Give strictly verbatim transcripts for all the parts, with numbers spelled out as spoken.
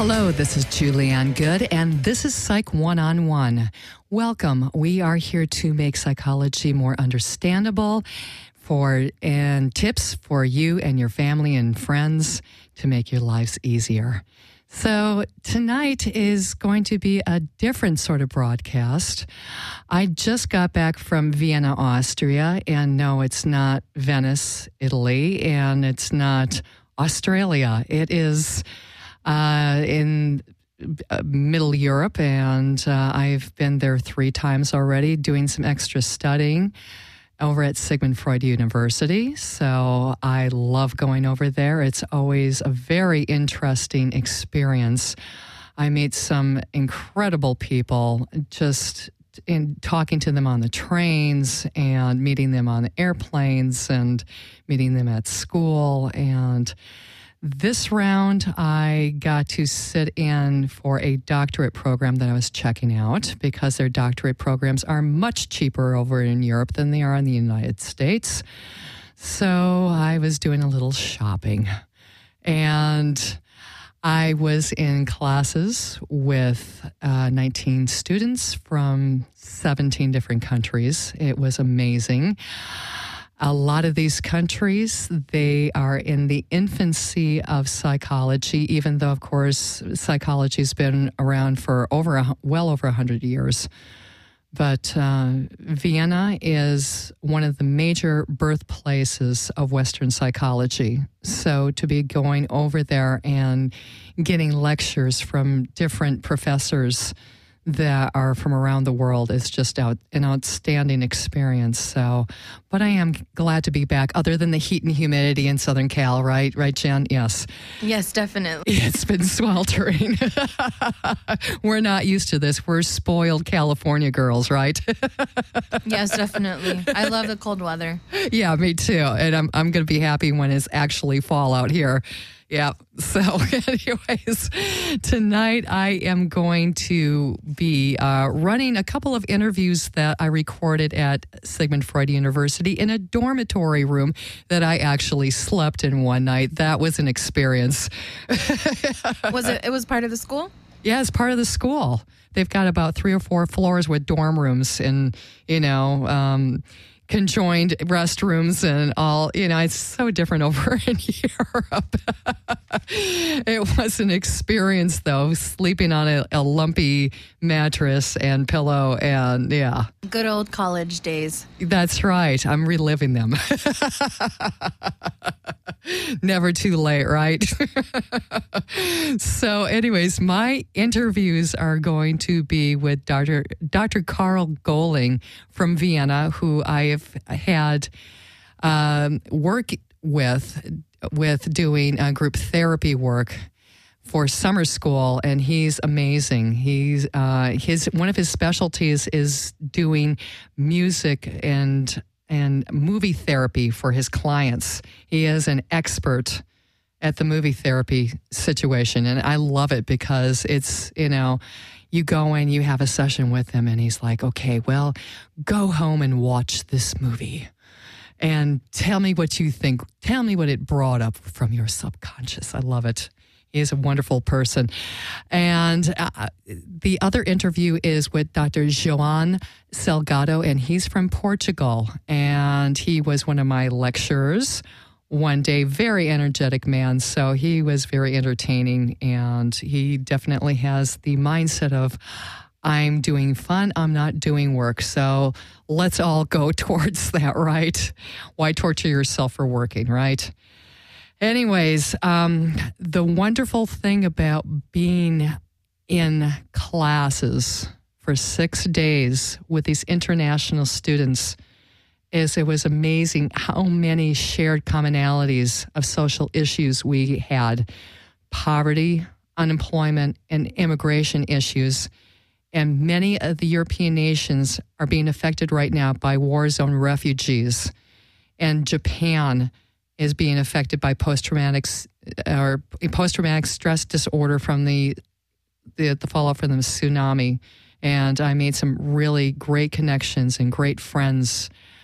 Hello, this is Julianne Good, and this is Psych One-on-One. Welcome. We are here to make psychology more understandable for and tips for you and your family and friends to make your lives easier. So tonight is going to be a different sort of broadcast. I just got back from Vienna, Austria, and no, it's not Venice, Italy, and it's not Australia. It is uh, in uh, Middle Europe, and uh, I've been there three times already doing some extra studying over at Sigmund Freud University. So I love going over there. It's always a very interesting experience. I meet some incredible people just in talking to them on the trains and meeting them on the airplanes and meeting them at school. And this round, I got to sit in for a doctorate program that I was checking out because their doctorate programs are much cheaper over in Europe than they are in the United States. So I was doing a little shopping. And I was in classes with uh, nineteen students from seventeen different countries. It was amazing. A lot of these countries, they are in the infancy of psychology, even though, of course, psychology's been around for over a, well over one hundred years. But uh, Vienna is one of the major birthplaces of Western psychology. So to be going over there and getting lectures from different professors that are from around the world is just out, an outstanding experience. So, but I am glad to be back, other than the heat and humidity in Southern Cal, right? Right, Jen? Yes. Yes, definitely. It's been sweltering. We're not used to this. We're spoiled California girls, right? Yes, definitely. I love the cold weather. Yeah, me too. And I'm I'm going to be happy when it's actually fall out here. Yeah. So anyways, tonight I am going to be uh, running a couple of interviews that I recorded at Sigmund Freud University in a dormitory room that I actually slept in one night. That was an experience. Was it, it was part of the school? Yeah, it's part of the school. They've got about three or four floors with dorm rooms and, you know, um, conjoined restrooms and all, you know, it's so different over in Europe. It was an experience, though, sleeping on a, a lumpy mattress and pillow, and yeah. Good old college days. That's right. I'm reliving them. Never too late, right? So anyways, my interviews are going to be with Doctor Doctor Carl Goling from Vienna, who I have had um, work with, with doing uh, group therapy work for summer school, and he's amazing. He's uh, his one of his specialties is doing music and and movie therapy for his clients. He is an expert at the movie therapy situation, and I love it because it's, you know, you go in, you have a session with him, and he's like, okay, well, go home and watch this movie and tell me what you think. Tell me what it brought up from your subconscious. I love it. He is a wonderful person. And uh, the other interview is with Doctor João Salgado, and he's from Portugal. And he was one of my lecturers one day. Very energetic man. So he was very entertaining, and he definitely has the mindset of, I'm doing fun, I'm not doing work. So let's all go towards that, right? Why torture yourself for working, right? Anyways, um, the wonderful thing about being in classes for six days with these international students is it was amazing how many shared commonalities of social issues we had. Poverty, unemployment, and immigration issues. And many of the European nations are being affected right now by war zone refugees. And Japan is being affected by post-traumatic or post-traumatic stress disorder from the, the the fallout from the tsunami. And I made some really great connections and great friends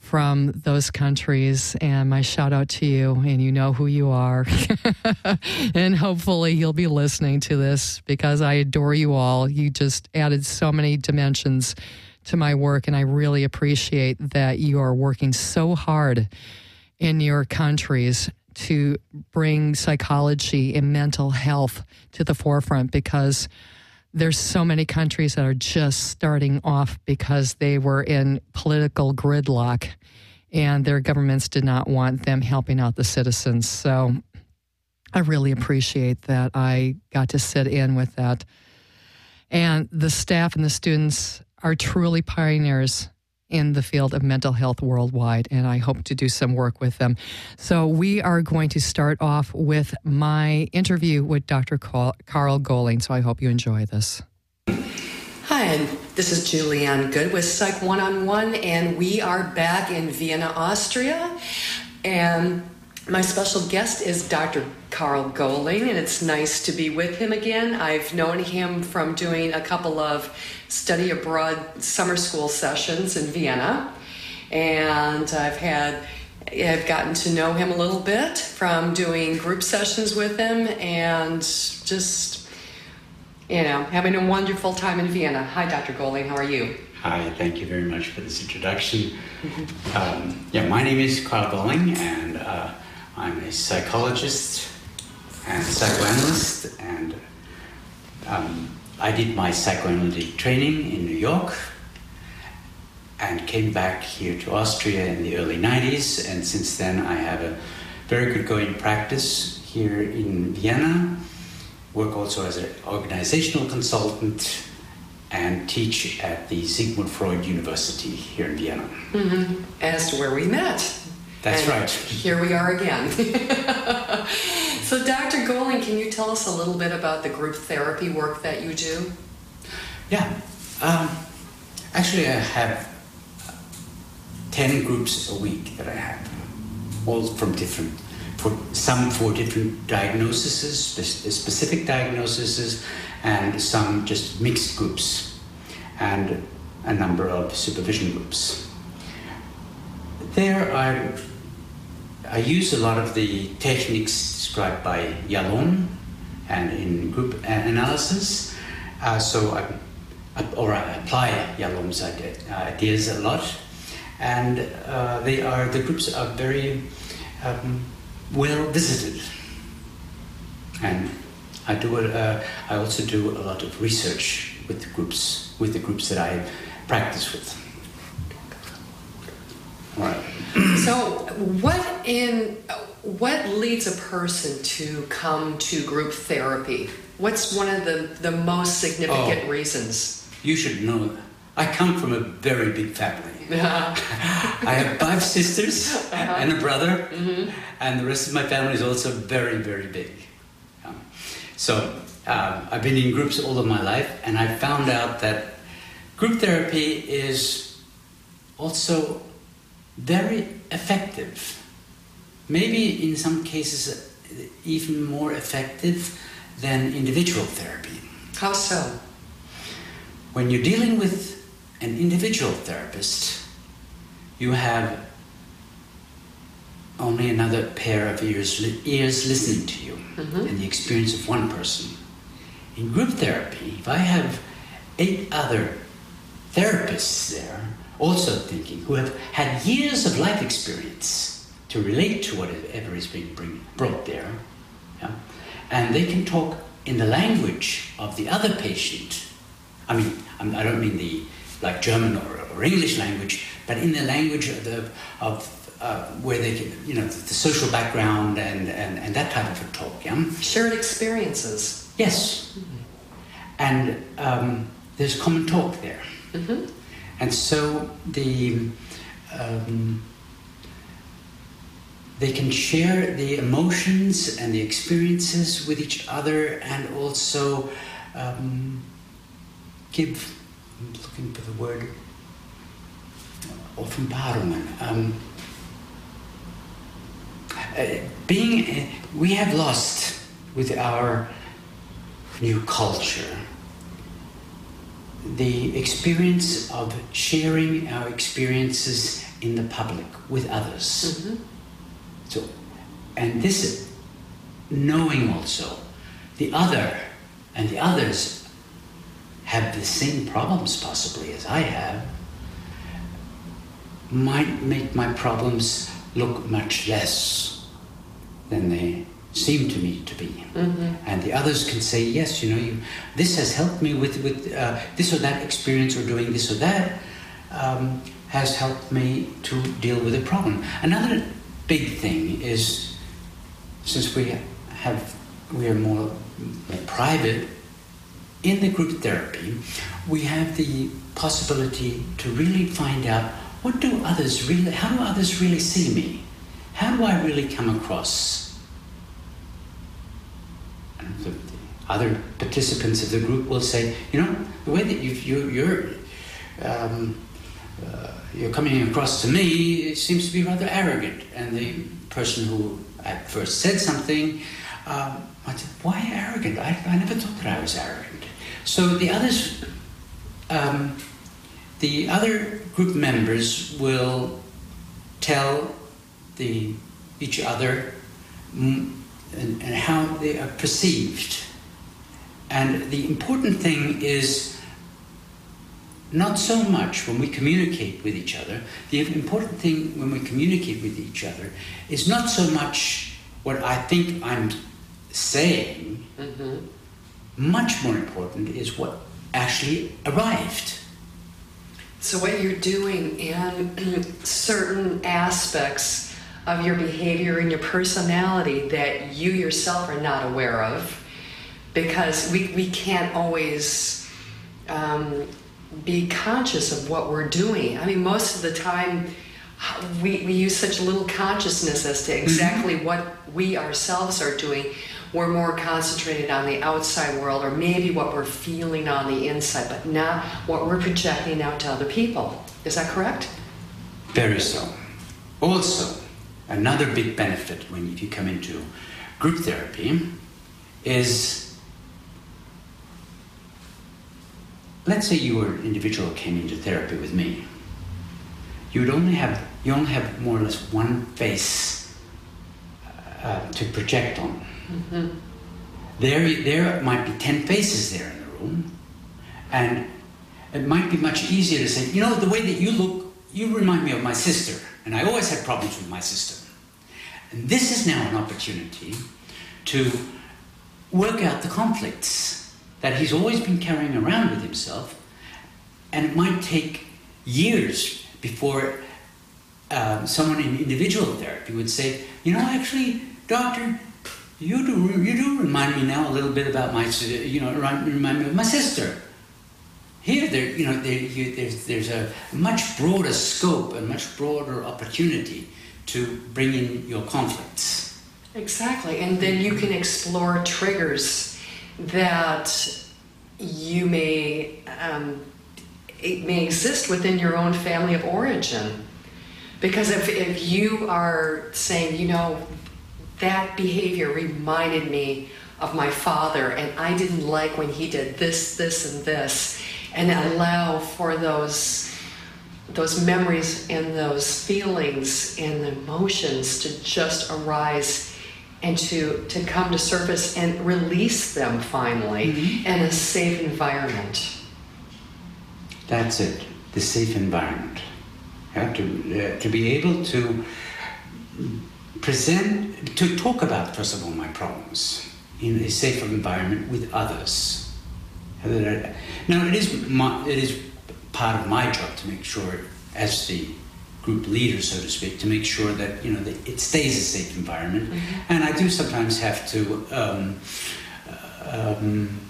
from those countries. And my shout out to you, and you know who you are. And hopefully you'll be listening to this because I adore you all. You just added so many dimensions to my work, and I really appreciate that you are working so hard in your countries to bring psychology and mental health to the forefront, because there's so many countries that are just starting off because they were in political gridlock and their governments did not want them helping out the citizens. So I really appreciate that I got to sit in with that. And the staff and the students are truly pioneers in the field of mental health worldwide, and I hope to do some work with them. So we are going to start off with my interview with Doctor Carl Goehling, so I hope you enjoy this. Hi, and this is Julianne Good with Psych One-on-One, and we are back in Vienna, Austria, and my special guest is Doctor Carl Goehling, and it's nice to be with him again. I've known him from doing a couple of study abroad summer school sessions in Vienna, and I've had I've gotten to know him a little bit from doing group sessions with him, and just, you know, having a wonderful time in Vienna. Hi, Doctor Goehling, how are you? Hi, thank you very much for this introduction. Mm-hmm. Um, yeah, my name is Carl Goehling, and uh, I'm a psychologist and psychoanalyst, and um, I did my psychoanalytic training in New York and came back here to Austria in the early nineties, and since then I have a very good going practice here in Vienna, work also as an organizational consultant, and teach at the Sigmund Freud University here in Vienna. Mm-hmm. As to where we met. That's and right. Here we are again. So, Doctor Goehling, can you tell us a little bit about the group therapy work that you do? Yeah. Um, actually, I have ten groups a week that I have, all from different, for some for different diagnoses, specific diagnoses, and some just mixed groups, and a number of supervision groups. There are, I use a lot of the techniques described by Yalom and in group analysis, uh, so I, or I apply Yalom's ideas a lot, and uh, they are, the groups are very um, well visited, and I do a, uh, I also do a lot of research with the groups, with the groups that I practice with. All right. So, what in what leads a person to come to group therapy? What's one of the, the most significant oh, reasons? You should know. I come from a very big family. I have five sisters uh-huh. and a brother, mm-hmm. and the rest of my family is also very, very big. Um, so um, I've been in groups all of my life, and I found out that group therapy is also very effective. Maybe in some cases even more effective than individual therapy. How so? When you're dealing with an individual therapist, you have only another pair of ears, ears listening to you, mm-hmm. and the experience of one person. In group therapy, if I have eight other therapists there, also thinking, who have had years of life experience to relate to whatever is being bring, brought there, yeah? And they can talk in the language of the other patient. I mean, I don't mean the like German or, or English language, but in the language of the of uh, where they can, you know, the, the social background and, and, and that type of a talk, yeah. Shared experiences. Yes, mm-hmm. and um, there's common talk there. Mm-hmm. And so the um, they can share the emotions and the experiences with each other, and also um, give, I'm looking for the word, Offenbarungen. Um, uh, being, uh, we have lost with our new culture the experience of sharing our experiences in the public with others. Mm-hmm. So, and this, knowing also the other and the others have the same problems possibly as I have, might make my problems look much less than they seem to me to be. Mm-hmm. And the others can say, yes, you know, you, this has helped me with, with uh, this or that experience, or doing this or that um, has helped me to deal with a problem. Another big thing is, since we have, we are more, more private, in the group therapy, we have the possibility to really find out, what do others really, how do others really see me? How do I really come across? And the, the other participants of the group will say, you know, the way that you've, you, you're um, uh, you're coming across to me, it seems to be rather arrogant. And the person who at first said something, um, I said, why arrogant? I, I never thought that I was arrogant. So the others, um, the other group members will tell the each other mm, and, and how they are perceived. And the important thing is not so much when we communicate with each other. The important thing when we communicate with each other is not so much what I think I'm saying. Mm-hmm. Much more important is what actually arrived. So what you're doing in certain aspects of your behavior and your personality that you yourself are not aware of, because we, we can't always um, be conscious of what we're doing. I mean, most of the time we, we use such little consciousness as to exactly mm-hmm. what we ourselves are doing. We're more concentrated on the outside world, or maybe what we're feeling on the inside, but not what we're projecting out to other people. Is that correct? Very so. Also, another big benefit when if you come into group therapy is, let's say you were an individual who came into therapy with me. You would only have you only have more or less one face uh, to project on. Mm-hmm. There, there might be ten faces there in the room, and it might be much easier to say, you know, the way that you look, you remind me of my sister, and I always had problems with my sister. And this is now an opportunity to work out the conflicts that he's always been carrying around with himself, and it might take years before um, someone in individual therapy would say, you know, actually, doctor, You do you do remind me now a little bit about my, you know, remind me of my sister. Here, there, you know, there, you, there's there's a much broader scope and much broader opportunity to bring in your conflicts. Exactly, and then you can explore triggers that you may um, it may exist within your own family of origin, because if if you are saying, you know, that behavior reminded me of my father, and I didn't like when he did this, this, and this, and allow for those those memories and those feelings and emotions to just arise and to, to come to surface and release them finally mm-hmm. in a safe environment. That's it, the safe environment. You have to, uh, to be able to present, to talk about, first of all, my problems in a safer environment with others. Now, it is my, it is part of my job to make sure, as the group leader, so to speak, to make sure that, you know, that it stays a safe environment. Mm-hmm. And I do sometimes have to um, um,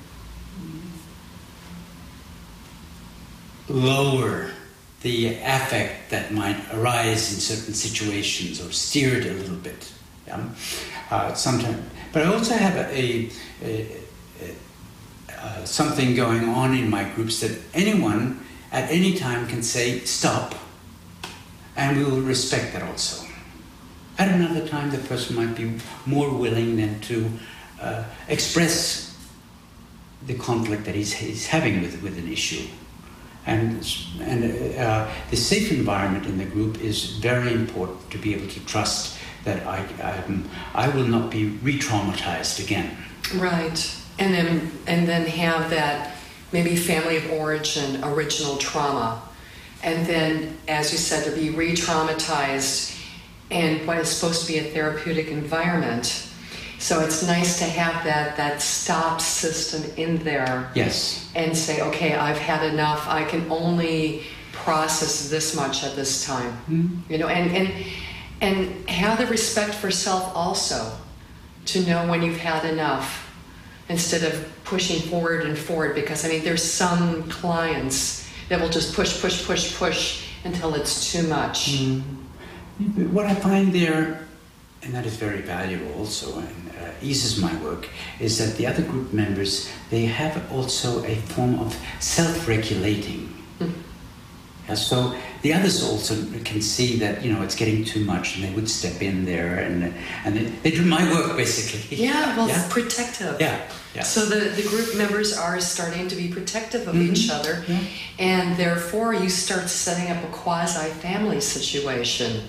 lower the affect that might arise in certain situations, or steer it a little bit. Yeah? Uh, sometimes, but I also have a, a, a, a uh, something going on in my groups that anyone at any time can say stop, and we will respect that also. At another time, the person might be more willing than to uh, express the conflict that he's, he's having with with an issue. And, and uh, the safe environment in the group is very important to be able to trust that I, I'm, I will not be re-traumatized again. Right. And then, and then have that maybe family of origin, original trauma. And then, as you said, to be re-traumatized in what is supposed to be a therapeutic environment. So it's nice to have that, that stop system in there. Yes. And say, okay, I've had enough. I can only process this much at this time. Mm-hmm. You know, and, and and have the respect for self also, to know when you've had enough, instead of pushing forward and forward. Because I mean, there's some clients that will just push, push, push, push until it's too much. Mm-hmm. What I find there, and that is very valuable also, and uh, eases my work, is that the other group members, they have also a form of self-regulating. Mm-hmm. Yeah, so the others also can see that, you know, it's getting too much, and they would step in there, and and they, they do my work basically. Yeah, well, yeah. protective. Yeah, yeah. So the, the group members are starting to be protective of mm-hmm. each other, yeah. and therefore you start setting up a quasi-family situation.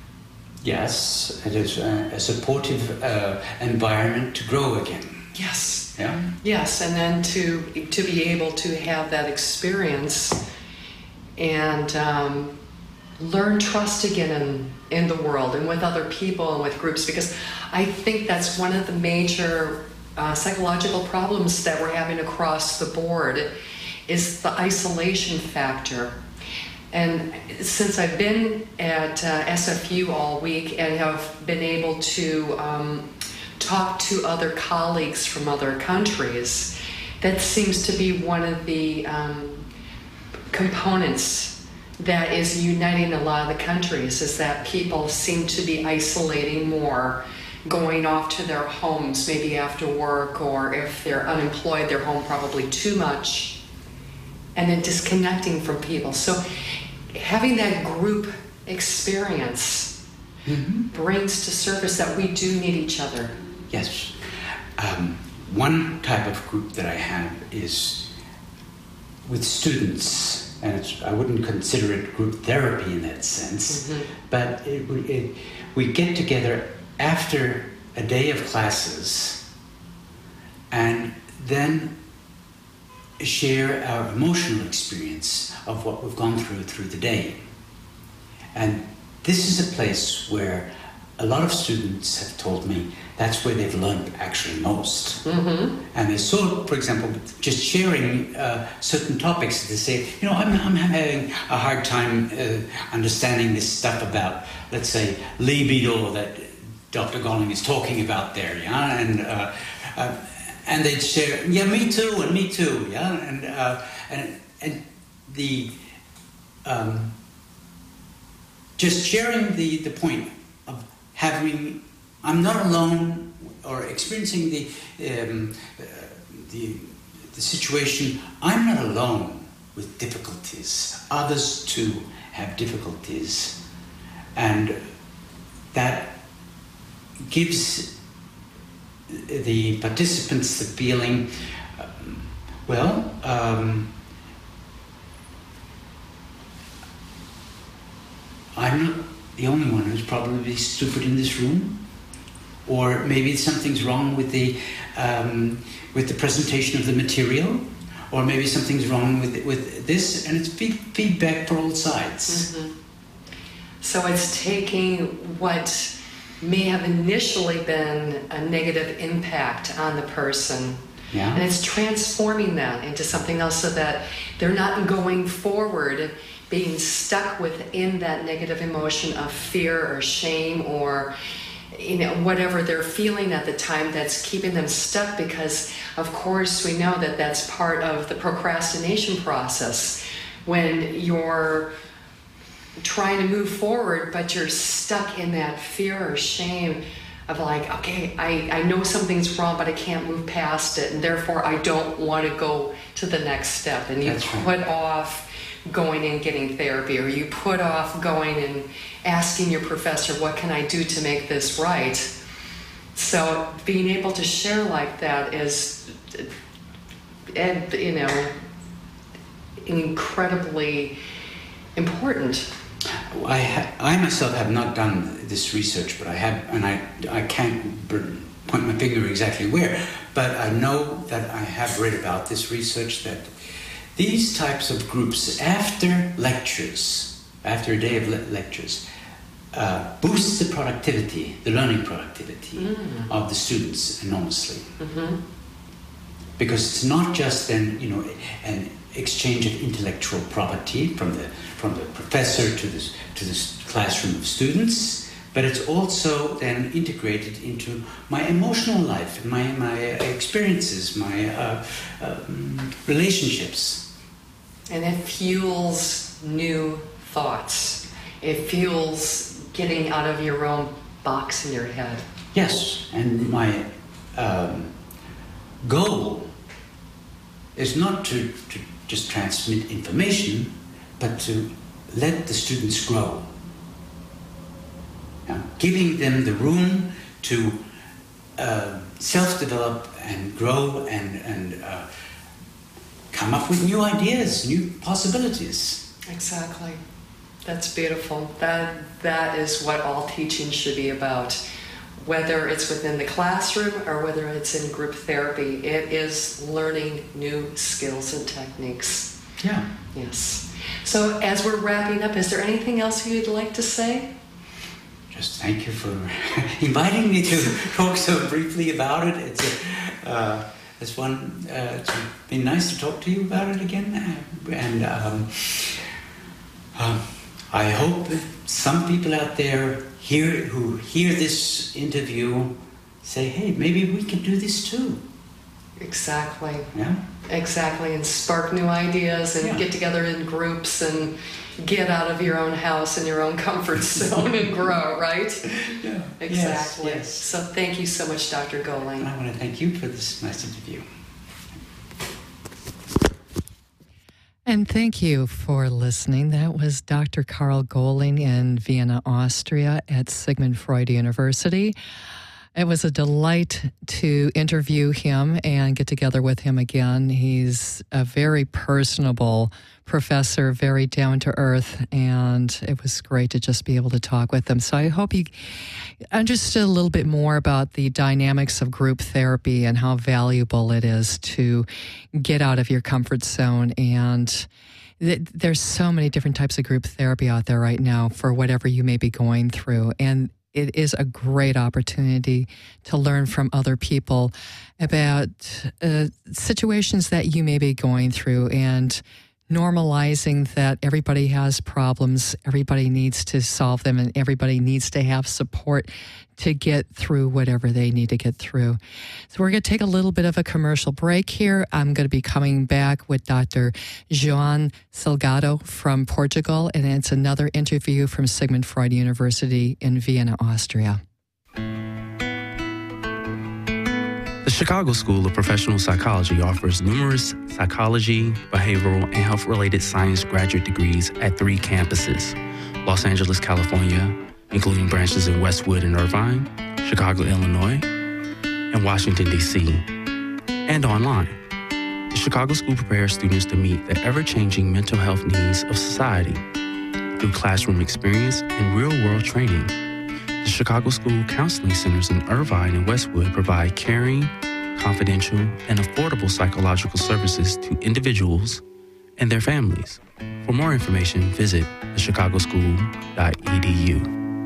Yes, it is a, a supportive uh, environment to grow again. Yes. Yeah. Yes, and then to to be able to have that experience and um, learn trust again in in the world and with other people and with groups, because I think that's one of the major uh, psychological problems that we're having across the board is the isolation factor. And since I've been at uh, S F U all week and have been able to um, talk to other colleagues from other countries, that seems to be one of the um, components that is uniting a lot of the countries, is that people seem to be isolating more, going off to their homes maybe after work, or if they're unemployed, they're home probably too much, and then disconnecting from people. So having that group experience mm-hmm. brings to surface that we do need each other. Yes. Um, one type of group that I have is with students, and it's, I wouldn't consider it group therapy in that sense, mm-hmm. but it, it, we get together after a day of classes and then share our emotional experience of what we've gone through through the day. And this is a place where a lot of students have told me that's where they've learned actually most. Mm-hmm. And they saw, for example, just sharing uh, certain topics. They say, you know, I'm, I'm having a hard time uh, understanding this stuff about, let's say, libido that Doctor Golling is talking about there, yeah? And uh, uh, and they'd share, yeah, me too, and me too, yeah? And uh, and and the um, just sharing the, the point of having, I'm not alone, or experiencing the um, uh, the the situation. I'm not alone with difficulties. Others too have difficulties, and that gives the participants the feeling, um, well, um, I'm not the only one who's probably stupid in this room, or maybe something's wrong with the um, with the presentation of the material, or maybe something's wrong with with this, and it's feed, feedback for all sides. Mm-hmm. So it's taking what may have initially been a negative impact on the person, yeah. and it's transforming that into something else, so that they're not going forward being stuck within that negative emotion of fear or shame, or you know, whatever they're feeling at the time that's keeping them stuck, because of course we know that that's part of the procrastination process, when you're trying to move forward but you're stuck in that fear or shame of like, okay, I, I know something's wrong but I can't move past it, and therefore I don't want to go to the next step, and you That's put right. off going and getting therapy, or you put off going and asking your professor, what can I do to make this right? So being able to share like that is, and you know, incredibly important. I, ha- I myself have not done this research, but I have, and I, I can't point my finger exactly where, but I know that I have read about this research that these types of groups, after lectures, after a day of le- lectures, uh, boosts the productivity, the learning productivity mm. of the students enormously. Mm-hmm. Because it's not just then, you know, an exchange of intellectual property from the from the professor to the to the classroom of students, but it's also then integrated into my emotional life, my my experiences, my uh, um, relationships, and it fuels new thoughts. It fuels getting out of your own box in your head. Yes, and my um, goal is not to, to just transmit information, but to let the students grow. Now, giving them the room to uh, self-develop and grow and, and uh, come up with new ideas, new possibilities. Exactly. That's beautiful. That that is what all teaching should be about. Whether it's within the classroom or whether it's in group therapy, it is learning new skills and techniques. Yeah. Yes. So as we're wrapping up, is there anything else you'd like to say? Just thank you for inviting me to talk so briefly about it. It's a, uh, it's one. Uh, it's been nice to talk to you about it again, and um, uh, I hope that some people out there hear who hear this interview say, "Hey, maybe we can do this too." Exactly. Yeah. Exactly, and spark new ideas and yeah. get together in groups and get out of your own house and your own comfort zone and grow, right? Yeah. Exactly. Yes, yes. So thank you so much, Doctor Goling. And I want to thank you for this nice interview. And thank you for listening. That was Doctor Carl Goling in Vienna, Austria at Sigmund Freud University. It was a delight to interview him and get together with him again. He's a very personable professor, very down to earth, and it was great to just be able to talk with him. So I hope you understood a little bit more about the dynamics of group therapy and how valuable it is to get out of your comfort zone. And th- there's so many different types of group therapy out there right now for whatever you may be going through. And it is a great opportunity to learn from other people about uh, situations that you may be going through and normalizing that everybody has problems, everybody needs to solve them, and everybody needs to have support to get through whatever they need to get through. So we're going to take a little bit of a commercial break here. I'm going to be coming back with Doctor João Salgado from Portugal, and it's another interview from Sigmund Freud University in Vienna, Austria. The Chicago School of Professional Psychology offers numerous psychology, behavioral, and health-related science graduate degrees at three campuses: Los Angeles, California, including branches in Westwood and Irvine, Chicago, Illinois, and Washington, D C, and online. The Chicago School prepares students to meet the ever-changing mental health needs of society through classroom experience and real-world training. The Chicago School Counseling Centers in Irvine and Westwood provide caring, confidential, and affordable psychological services to individuals and their families. For more information, visit the chicago school dot e d u.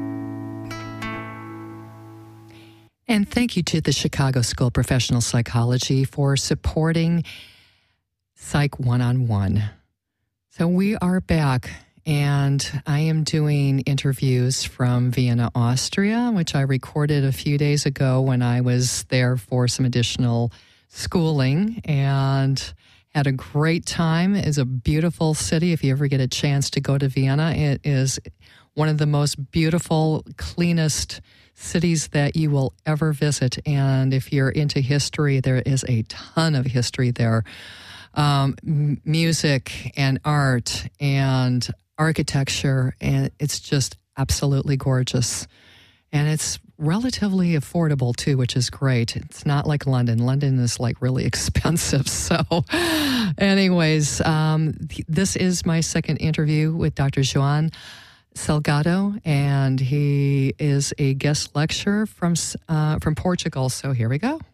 And thank you to the Chicago School of Professional Psychology for supporting Psych One-on-One. So we are back, and I am doing interviews from Vienna, Austria, which I recorded a few days ago when I was there for some additional schooling, and had a great time. It's a beautiful city. If you ever get a chance to go to Vienna, it is one of the most beautiful, cleanest cities that you will ever visit. And if you're into history, there is a ton of history there. Um, m- music and art and architecture, and it's just absolutely gorgeous. And it's relatively affordable too, which is great. It's not like London. London is like really expensive. So anyways, um, th- this is my second interview with Doctor João Salgado, and he is a guest lecturer from uh, from Portugal. So here we go.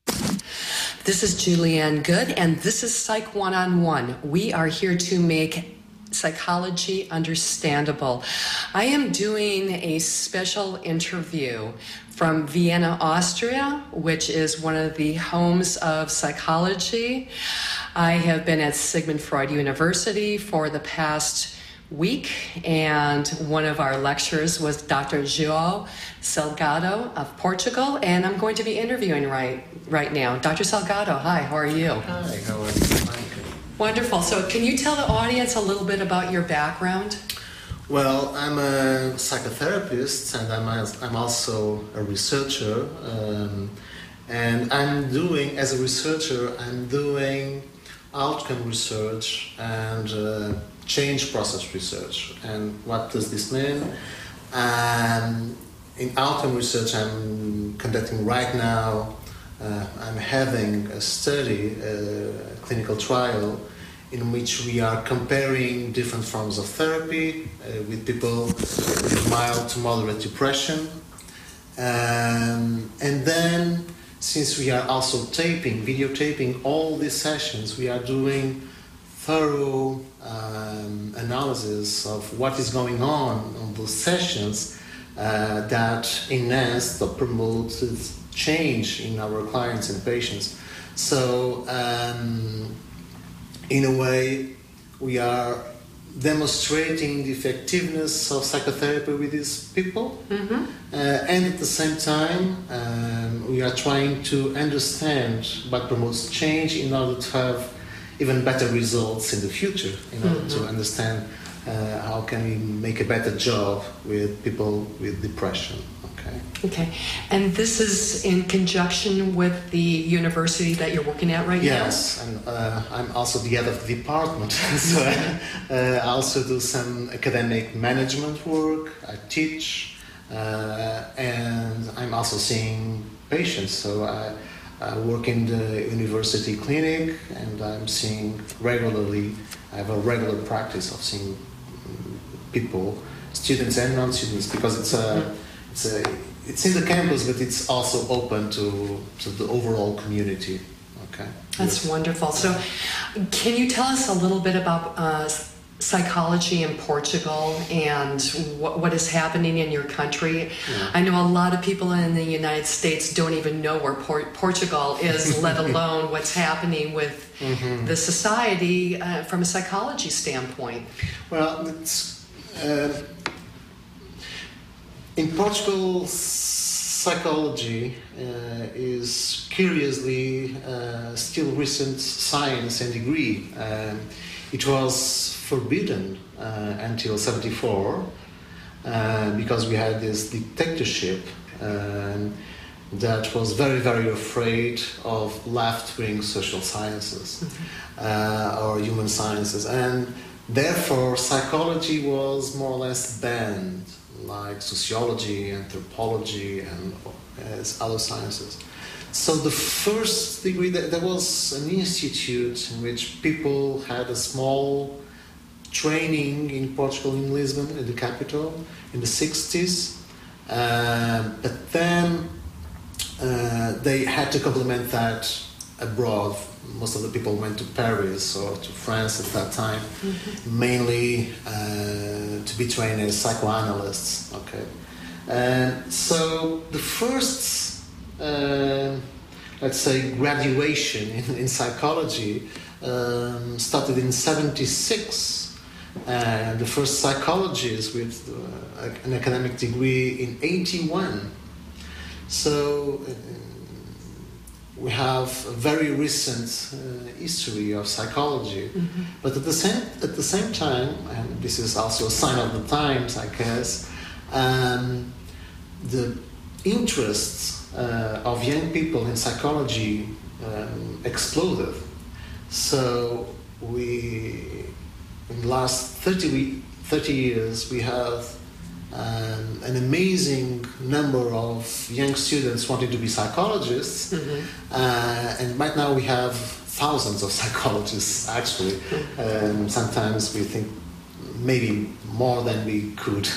This is Julianne Good, and this is Psych One-on-One. We are here to make psychology understandable. I am doing a special interview from Vienna, Austria, which is one of the homes of psychology. I have been at Sigmund Freud University for the past week, and one of our lecturers was Doctor João Salgado of Portugal, and I'm going to be interviewing right right now. Doctor Salgado, hi, how are you? Hi, how are you? Fine. Wonderful. So can you tell the audience a little bit about your background? Well, I'm a psychotherapist, and I'm, I'm also a researcher, um, and I'm doing, as a researcher, I'm doing outcome research and uh, change process research. And what does this mean? Um, in outcome research I'm conducting right now, uh, I'm having a study, a clinical trial, in which we are comparing different forms of therapy uh, with people with mild to moderate depression. Um, and then, since we are also taping, videotaping all these sessions, we are doing thorough um, analysis of what is going on on those sessions uh, that enhance or promote change in our clients and patients. So, um, in a way, we are demonstrating the effectiveness of psychotherapy with these people, mm-hmm. uh, and at the same time, um, we are trying to understand what promotes change in order to have even better results in the future, in order mm-hmm. to understand uh, how can we make a better job with people with depression. Okay. Okay. And this is in conjunction with the university that you're working at right yes, now? Yes, and uh, I'm also the head of the department, so I uh, also do some academic management work. I teach, uh, and I'm also seeing patients. So I, I work in the university clinic, and I'm seeing regularly. I have a regular practice of seeing people, students and non-students, because it's a It's, a, it's in the campus, but it's also open to, to the overall community. Okay. That's yes. wonderful. So, can you tell us a little bit about uh, psychology in Portugal and what, what is happening in your country? Yeah. I know a lot of people in the United States don't even know where Port- Portugal is, let alone what's happening with mm-hmm. the society uh, from a psychology standpoint. Well, it's... Uh, In Portugal, psychology uh, is curiously uh, still recent science and degree. Um, it was forbidden uh, until seventy-four uh, because we had this dictatorship um, that was very, very afraid of left-wing social sciences mm-hmm. uh, or human sciences, and therefore psychology was more or less banned, like sociology, anthropology, and as other sciences. So the first degree, there was an institute in which people had a small training in Portugal, in Lisbon, in the capital, in the sixties. Uh, but then uh, they had to complement that abroad. Most of the people went to Paris or to France at that time, mm-hmm. mainly uh, to be trained as psychoanalysts. Okay, and so the first, uh, let's say, graduation in, in psychology um, started in seventy-six, and the first psychologist with uh, an academic degree in eighty-one. So. Uh, We have a very recent uh, history of psychology, mm-hmm. but at the same at the same time, and this is also a sign of the times, I guess, um, the interests uh, of young people in psychology um, exploded. So we, in the last thirty, thirty years, we have um, an amazing number of young students wanting to be psychologists, mm-hmm. uh, and right now we have thousands of psychologists actually. Mm-hmm. Um, sometimes we think maybe more than we could,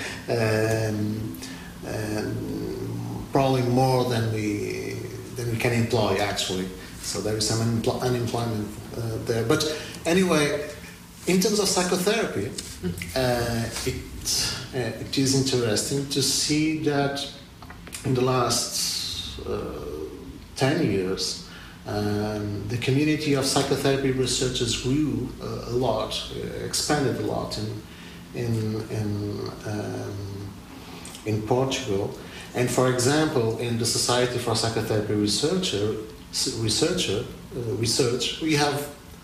um, um, probably more than we than we can employ actually. So there is some unempl- unemployment uh, there. But anyway, in terms of psychotherapy, uh, it uh, it is interesting to see that in the last uh, ten years, um, the community of psychotherapy researchers grew uh, a lot, uh, expanded a lot in in in um, in Portugal. And for example, in the Society for Psychotherapy Researcher, researcher uh, research, we have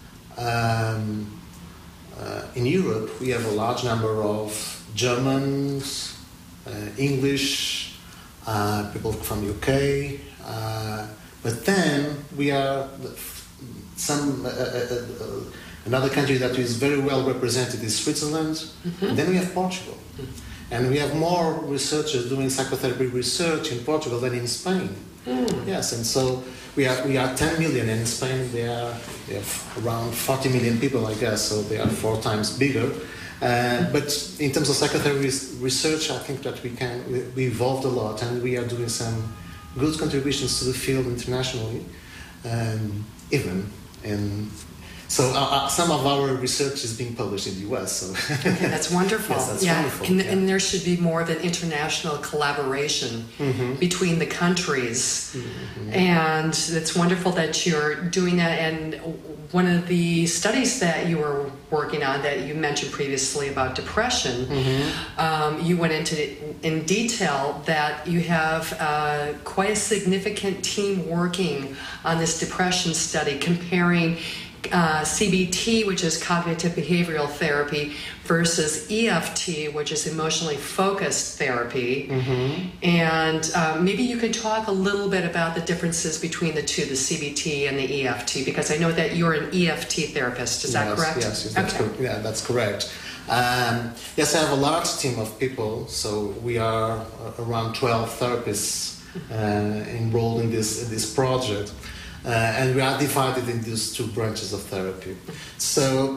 um, uh, in Europe we have a large number of Germans, uh, English, uh, people from U K, uh, but then we are some uh, uh, uh, another country that is very well represented is Switzerland. Mm-hmm. And then we have Portugal. Mm-hmm. And we have more researchers doing psychotherapy research in Portugal than in Spain. Mm. Yes, and so we are we are ten million, and in Spain they are they have around forty million people, I guess, so they are four times bigger. Uh, but in terms of psychotherapy research, I think that we can we, we evolved a lot, and we are doing some good contributions to the field internationally, um, even in. So uh, uh, some of our research is being published in the U S. So okay, that's wonderful. Yes, that's yeah. wonderful. And, yeah. and there should be more of an international collaboration mm-hmm. between the countries. Mm-hmm. And it's wonderful that you're doing that. And one of the studies that you were working on that you mentioned previously about depression, mm-hmm. um, you went into in detail that you have uh, quite a significant team working on this depression study, comparing Uh, C B T, which is cognitive behavioral therapy, versus E F T, which is emotionally focused therapy. Mm-hmm. And uh, maybe you could talk a little bit about the differences between the two, the C B T and the E F T, because I know that you're an E F T therapist. Is that yes, correct? Yes, yes that's okay. co- yeah, that's correct. Um, yes, I have a large team of people, so we are uh, around twelve therapists uh, enrolled in this in this project. Uh, and we are divided in these two branches of therapy. So,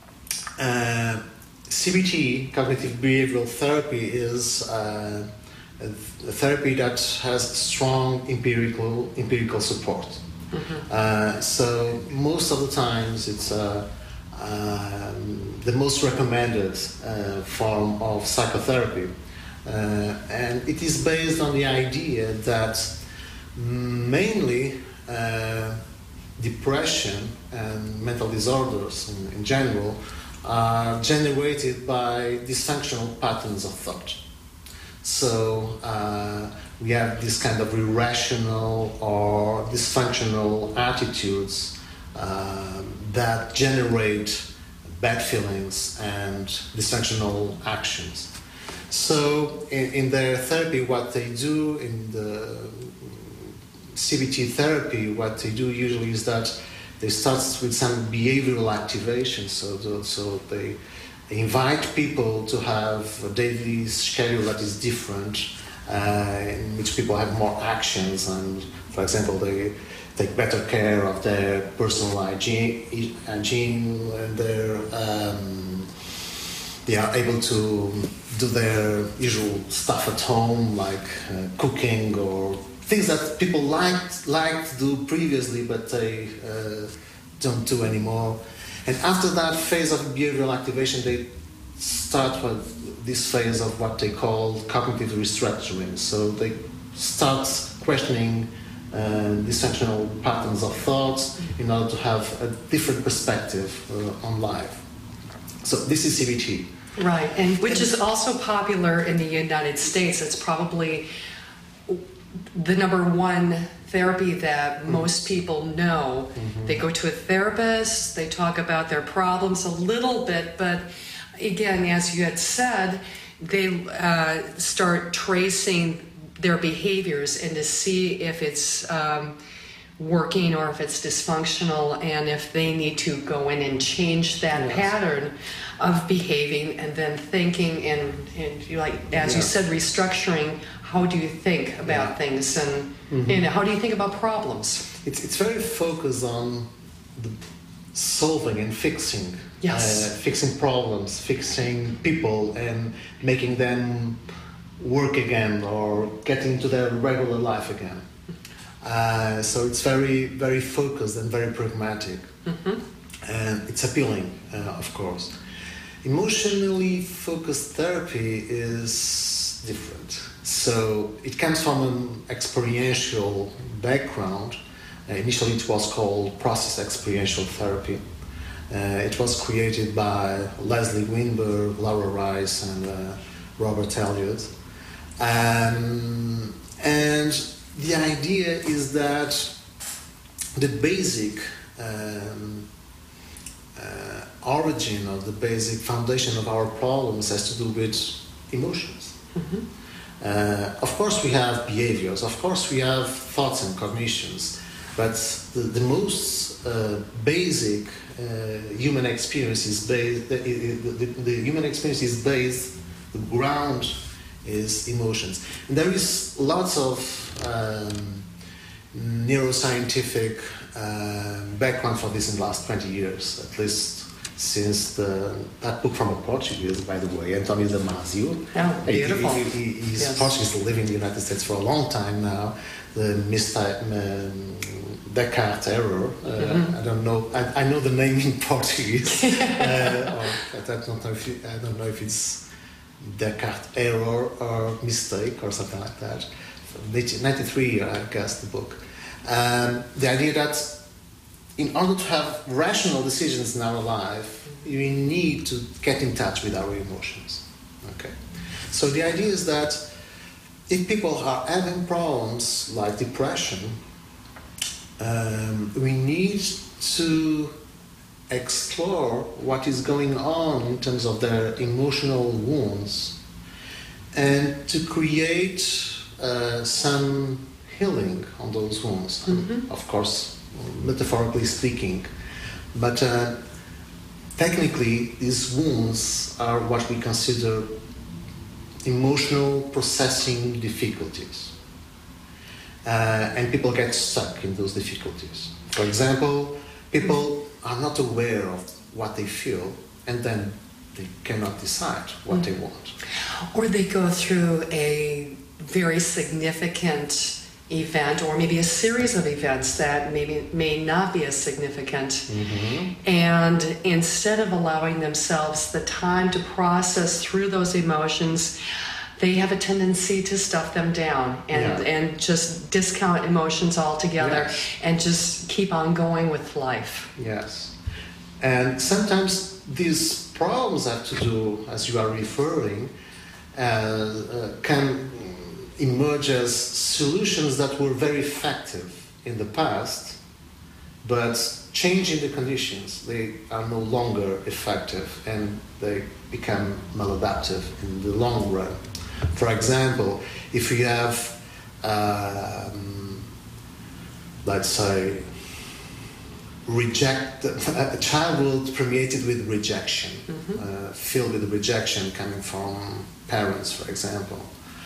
uh, C B T, cognitive behavioral therapy, is uh, a, a therapy that has strong empirical empirical support. Mm-hmm. Uh, so most of the times, it's uh, um, the most recommended uh, form of psychotherapy, uh, and it is based on the idea that mainly Uh, depression and mental disorders in, in general are generated by dysfunctional patterns of thought. So uh, we have this kind of irrational or dysfunctional attitudes uh, that generate bad feelings and dysfunctional actions. So in, in their therapy, what they do in the C B T therapy, what they do usually is that they start with some behavioral activation. So, the, so they invite people to have a daily schedule that is different, uh, in which people have more actions, and, for example, they take better care of their personal hygiene, hygiene and their, um, they are able to do their usual stuff at home, like uh, cooking or things that people liked, liked to do previously, but they uh, don't do anymore. And after that phase of behavioral activation, they start with this phase of what they call cognitive restructuring. So they start questioning uh, dysfunctional patterns of thoughts in order to have a different perspective uh, on life. So this is C B T. Right, and which is also popular in the United States. It's probably the number one therapy that mm-hmm. most people know. Mm-hmm. They go to a therapist, they talk about their problems a little bit, but again, as you had said, they uh, start tracing their behaviors and to see if it's um, working or if it's dysfunctional, and if they need to go in and change that Yes. pattern of behaving and then thinking and, and you like as you Yes. said, restructuring. How do you think about Yeah. things, and Mhm. you know, how do you think about problems? It's, it's very focused on the solving and fixing. Yes. Uh, fixing problems, fixing people, and making them work again or get into their regular life again. Uh, so it's very, very focused and very pragmatic. Mm-hmm. And it's appealing, uh, of course. Emotionally focused therapy is different. So it comes from an experiential background. Uh, initially, it was called process experiential therapy. Uh, it was created by Leslie Weinberg, Laura Rice, and uh, Robert Elliott. Um, and the idea is that the basic um, uh, origin or the basic foundation of our problems has to do with emotions. Mm-hmm. Uh, of course, we have behaviors, of course, we have thoughts and cognitions, but the, the most uh, basic uh, human experience is based, the, the, the human experience is based, the ground is emotions. And there is lots of um, neuroscientific uh, background for this in the last twenty years, at least since the, that book from a Portuguese, by the way, António Damasio. Oh, beautiful. He, he, he's Yes. Portuguese, living in the United States for a long time now. The Mister Um, Descartes error. Uh, Mhm. I don't know. I, I know the name in Portuguese. uh, or, I don't know if it, I don't know if it's Descartes error or mistake or something like that. ninety-three, I guess, the book. Um, the idea that in order to have rational decisions in our life, we need to get in touch with our emotions. Okay. So the idea is that if people are having problems like depression, um, we need to explore what is going on in terms of their emotional wounds and to create uh, some healing on those wounds. Mhm. Of course, metaphorically speaking, but uh, technically these wounds are what we consider emotional processing difficulties. Uh, and people get stuck in those difficulties. For example, people are not aware of what they feel, and then they cannot decide what mm. they want. Or they go through a very significant event, or maybe a series of events that maybe may not be as significant. Mm-hmm. And instead of allowing themselves the time to process through those emotions, they have a tendency to stuff them down and, yeah. and just discount emotions altogether yes. and just keep on going with life. Yes. And sometimes these problems have to do, as you are referring, uh, uh, can emerge as solutions that were very effective in the past, but changing the conditions, they are no longer effective and they become maladaptive in the long run. For example, if you have, um, let's say, reject a childhood permeated with rejection, mm-hmm. uh, filled with rejection coming from parents, for example.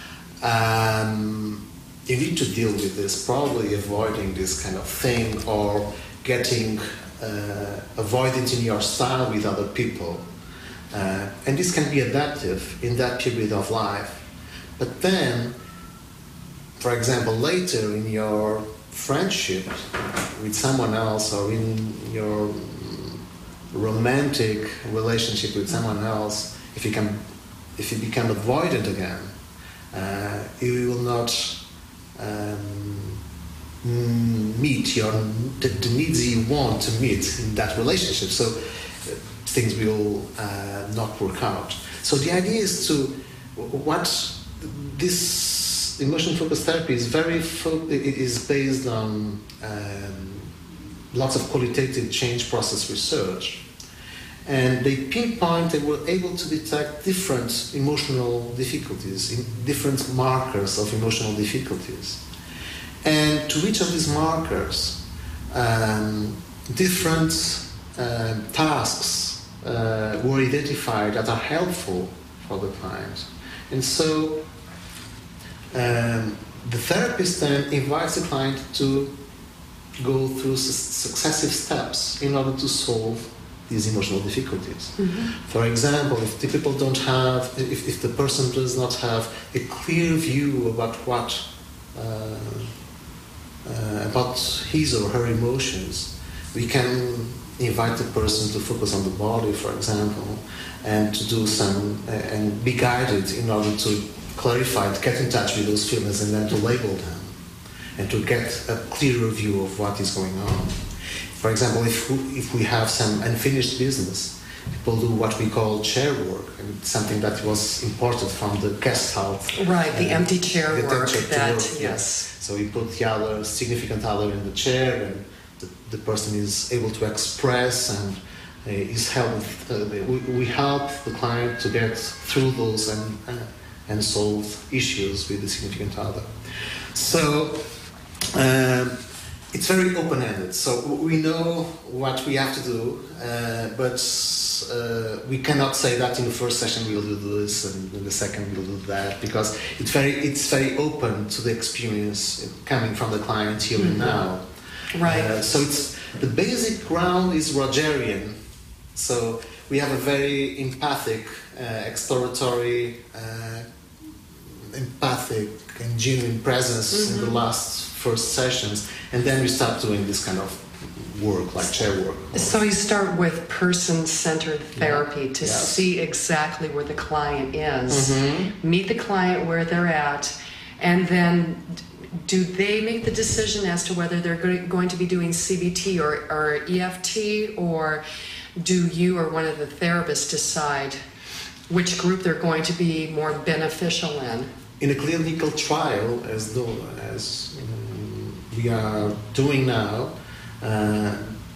Um, you need to deal with this, probably avoiding this kind of thing or getting uh, avoidance in your style with other people. Uh, and this can be adaptive in that period of life. But then, for example, later in your friendship with someone else or in your romantic relationship with someone else, if you can, if you become avoidant again, uh, you will not um, meet your the, the needs you want to meet in that relationship. So uh, things will uh, not work out. So the idea is to what this emotion-focused therapy is very fo- it is based on um, lots of qualitative change process research. And they pinpoint, they were able to detect different emotional difficulties, different markers of emotional difficulties. And to each of these markers, um, different uh, tasks uh, were identified that are helpful for the client. And so um, the therapist then invites the client to go through su- successive steps in order to solve these emotional difficulties. Mm-hmm. For example, if the people don't have, if, if the person does not have a clear view about what, uh, uh, about his or her emotions, we can invite the person to focus on the body, for example, and to do some, uh, and be guided in order to clarify, to get in touch with those feelings and then to label them, and to get a clearer view of what is going on. For example, if we, if we have some unfinished business, people do what we call chair work, and it's something that was imported from the Gestalt. Right, the uh, empty chair the work. chair That, work, yes. yes. So we put the other significant other in the chair, and the, the person is able to express and uh, is helped. Uh, we, we help the client to get through those and uh, and solve issues with the significant other. So. Um, It's very open-ended, so we know what we have to do, uh, but uh, we cannot say that in the first session we'll do this and in the second we'll do that, because it's very it's very open to the experience coming from the client here mm-hmm. and now. Right. Uh, so it's the basic ground is Rogerian. So we have a very empathic, uh, exploratory, uh, empathic and genuine presence mm-hmm. in the last first sessions, and then we start doing this kind of work, like chair work. So you start with person-centered therapy yeah. to yes. see exactly where the client is, mm-hmm. meet the client where they're at, and then do they make the decision as to whether they're going to be doing C B T or, or E F T, or do you or one of the therapists decide which group they're going to be more beneficial in? In a clinical trial, as though as um, we are doing now, uh,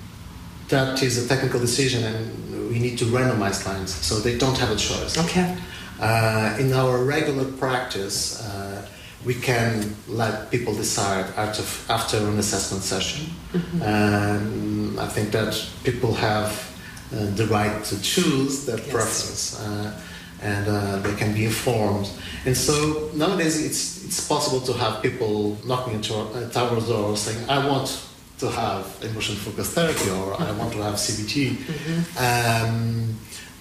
that is a technical decision, and we need to randomize clients, so they don't have a choice. Okay. Uh, in our regular practice, uh, we can let people decide after after an assessment session. Mm-hmm. Um, I think that people have uh, the right to choose their yes. preference. Uh, and uh, they can be informed. And so nowadays it's it's possible to have people knocking at, your, at our door saying, I want to have emotion-focused therapy, or I want to have C B T. Mm-hmm. Um,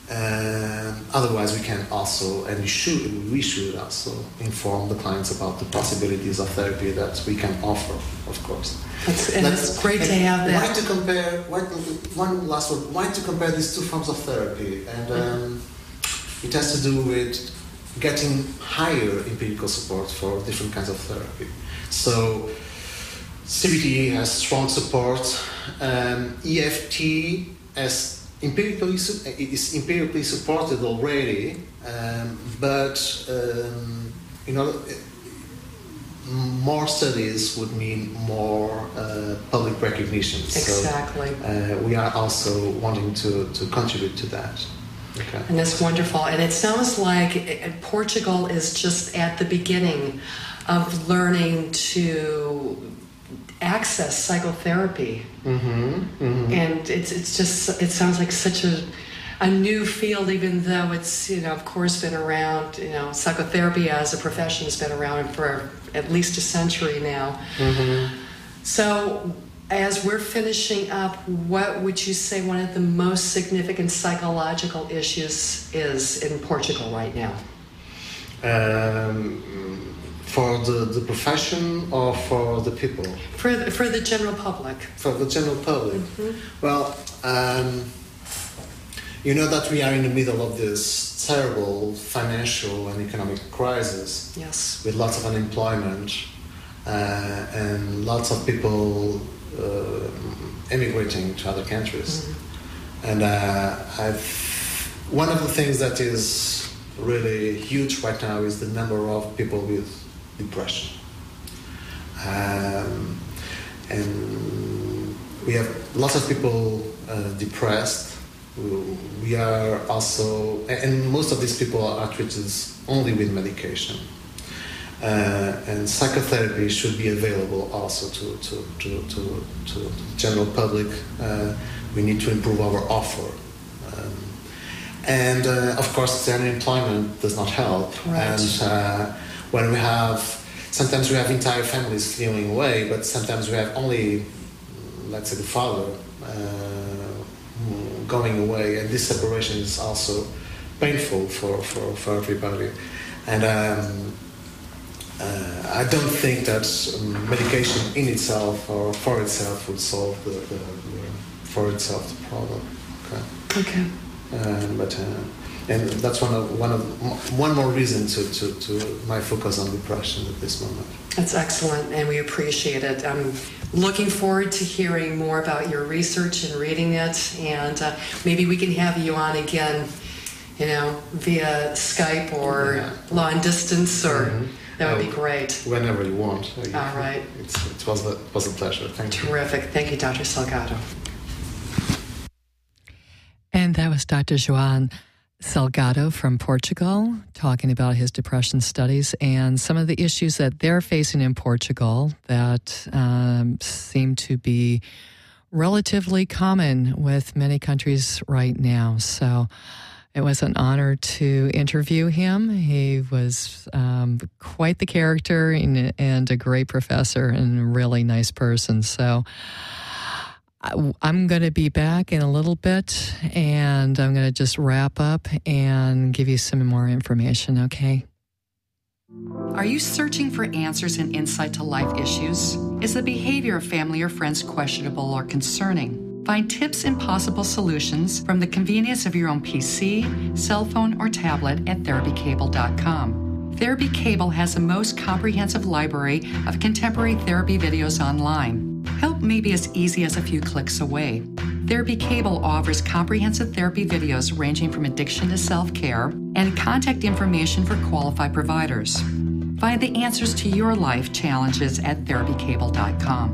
uh, otherwise we can also, and we should, we should also inform the clients about the possibilities of therapy that we can offer, of course. That's, and Let's, it's great to have that. Why to compare, why, one last word, why to compare these two forms of therapy? And um, it has to do with getting higher empirical support for different kinds of therapy. So C B T has strong support. Um, E F T has empirically is empirically supported already, um, but um, you know, more studies would mean more uh, public recognition. Exactly. So uh, we are also wanting to, to contribute to that. Okay. And that's wonderful. And it sounds like it, Portugal is just at the beginning of learning to access psychotherapy. Mm-hmm, mm-hmm. And it's it's just, it sounds like such a a new field, even though it's, you know, of course been around, you know, psychotherapy as a profession has been around for at least a century now. Mm-hmm. So as we're finishing up, what would you say one of the most significant psychological issues is in Portugal right now? Um, for the, the profession or for the people? For the, for the general public. For the general public. Mm-hmm. Well, um, you know that we are in the middle of this terrible financial and economic crisis. Yes. With lots of unemployment uh, and lots of people Uh, emigrating to other countries. Mm-hmm. And uh, I've one of the things that is really huge right now is the number of people with depression. Um, and we have lots of people uh, depressed. We are also, and most of these people are treated only with medication. Uh, and psychotherapy should be available also to to to to, to the general public. Uh, we need to improve our offer, um, and uh, of course, the unemployment does not help. Right. And uh, when we have, sometimes we have entire families fleeing away, but sometimes we have only, let's say, the father uh, going away, and this separation is also painful for for, for everybody, and. Um, Uh, I don't think that um, medication in itself or for itself would solve the, the, the for itself the problem. Okay. Okay. Uh, but uh, and that's one of one of one more reason to, to, to my focus on depression at this moment. That's excellent, and we appreciate it. I'm looking forward to hearing more about your research and reading it, and uh, maybe we can have you on again, you know, via Skype or Yeah. long distance, or. Mm-hmm. That would be great. Whenever you want. All right. It's, it was a, was a pleasure. Thank you. Terrific. Thank you, Doctor Salgado. And that was Doctor João Salgado from Portugal talking about his depression studies and some of the issues that they're facing in Portugal that um, seem to be relatively common with many countries right now. So it was an honor to interview him. He was um, quite the character and, and a great professor and a really nice person. So I, I'm going to be back in a little bit, and I'm going to just wrap up and give you some more information, okay? Are you searching for answers and insight to life issues? Is the behavior of family or friends questionable or concerning? Find tips and possible solutions from the convenience of your own P C, cell phone, or tablet at therapy cable dot com. Therapy Cable has the most comprehensive library of contemporary therapy videos online. Help may be as easy as a few clicks away. Therapy Cable offers comprehensive therapy videos ranging from addiction to self-care and contact information for qualified providers. Find the answers to your life challenges at therapy cable dot com.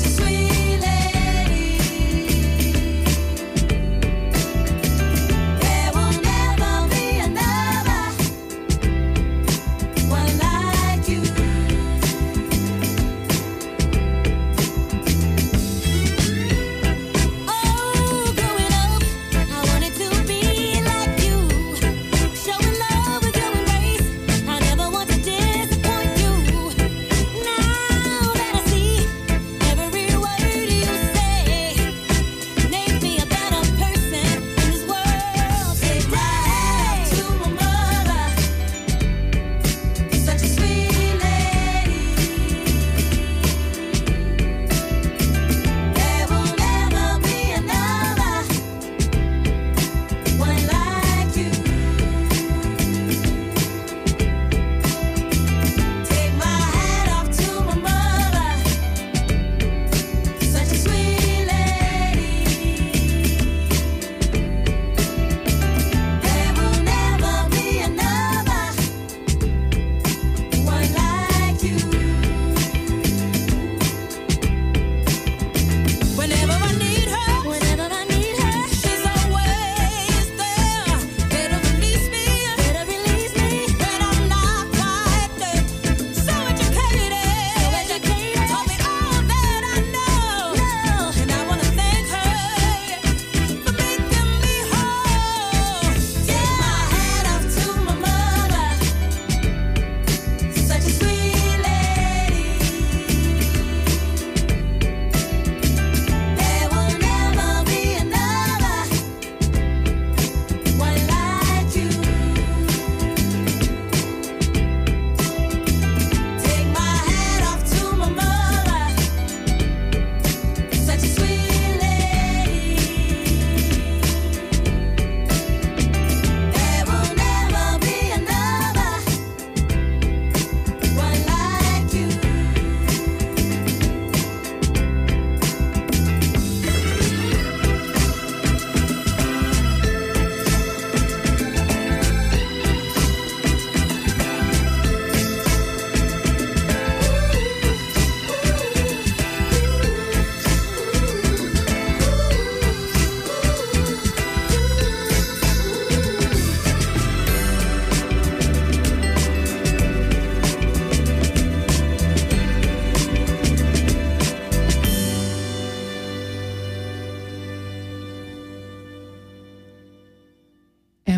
Sweet lady,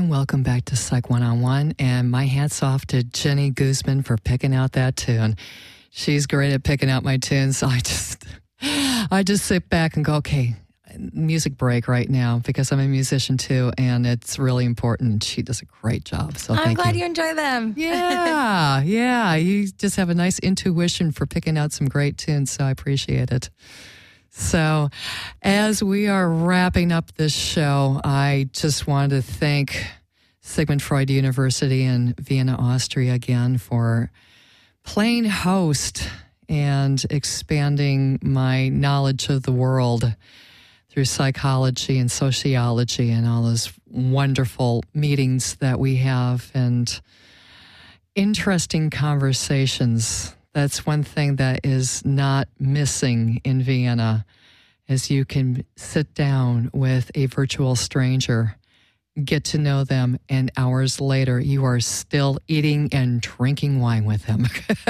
welcome back to Psych One-on-One. And my hat's off to Jenny Guzman for picking out that tune. She's great at picking out my tunes. So I just, I just sit back and go, okay, music break right now, because I'm a musician too, and it's really important. She does a great job. So I'm thank glad you. you enjoy them. Yeah, yeah. You just have a nice intuition for picking out some great tunes, so I appreciate it. So as we are wrapping up this show, I just wanted to thank Sigmund Freud University in Vienna, Austria again for playing host and expanding my knowledge of the world through psychology and sociology and all those wonderful meetings that we have and interesting conversations. That's one thing that is not missing in Vienna, is you can sit down with a virtual stranger, get to know them, and hours later you are still eating and drinking wine with them.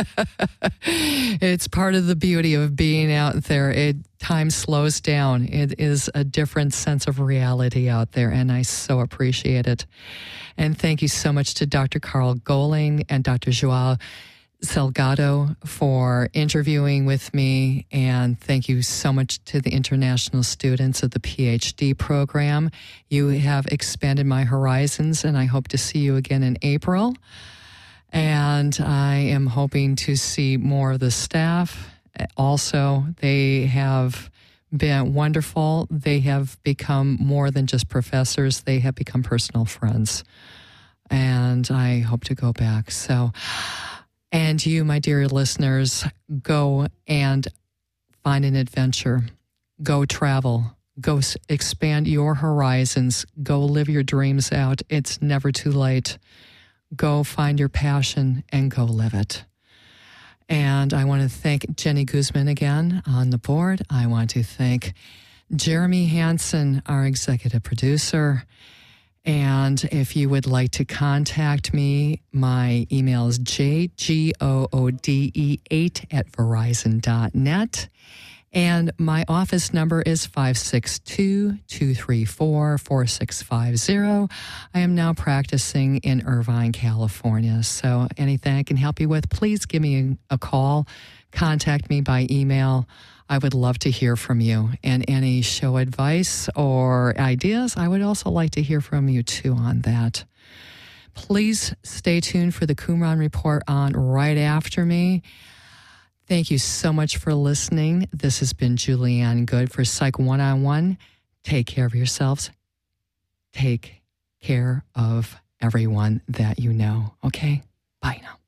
It's part of the beauty of being out there. It time slows down. It is a different sense of reality out there, and I so appreciate it. And thank you so much to Doctor Carl Goling and Doctor Joao Salgado for interviewing with me, and thank you so much to the international students of the PhD program. You have expanded my horizons, and I hope to see you again in April. And I am hoping to see more of the staff. Also, they have been wonderful. They have become more than just professors. They have become personal friends. And I hope to go back. So, and you, my dear listeners, go and find an adventure. Go travel. Go s- expand your horizons. Go live your dreams out. It's never too late. Go find your passion and go live it. And I want to thank Jenny Guzman again on the board. I want to thank Jeremy Hansen, our executive producer. And if you would like to contact me, my email is j g o o d e eight at verizon dot net. And my office number is five six two, two three four, four six five zero. I am now practicing in Irvine, California. So anything I can help you with, please give me a call. Contact me by email. I would love to hear from you. And any show advice or ideas, I would also like to hear from you too on that. Please stay tuned for the Qumran Report on right after me. Thank you so much for listening. This has been Julianne Good for Psych One-on-One. Take care of yourselves. Take care of everyone that you know. Okay? Bye now.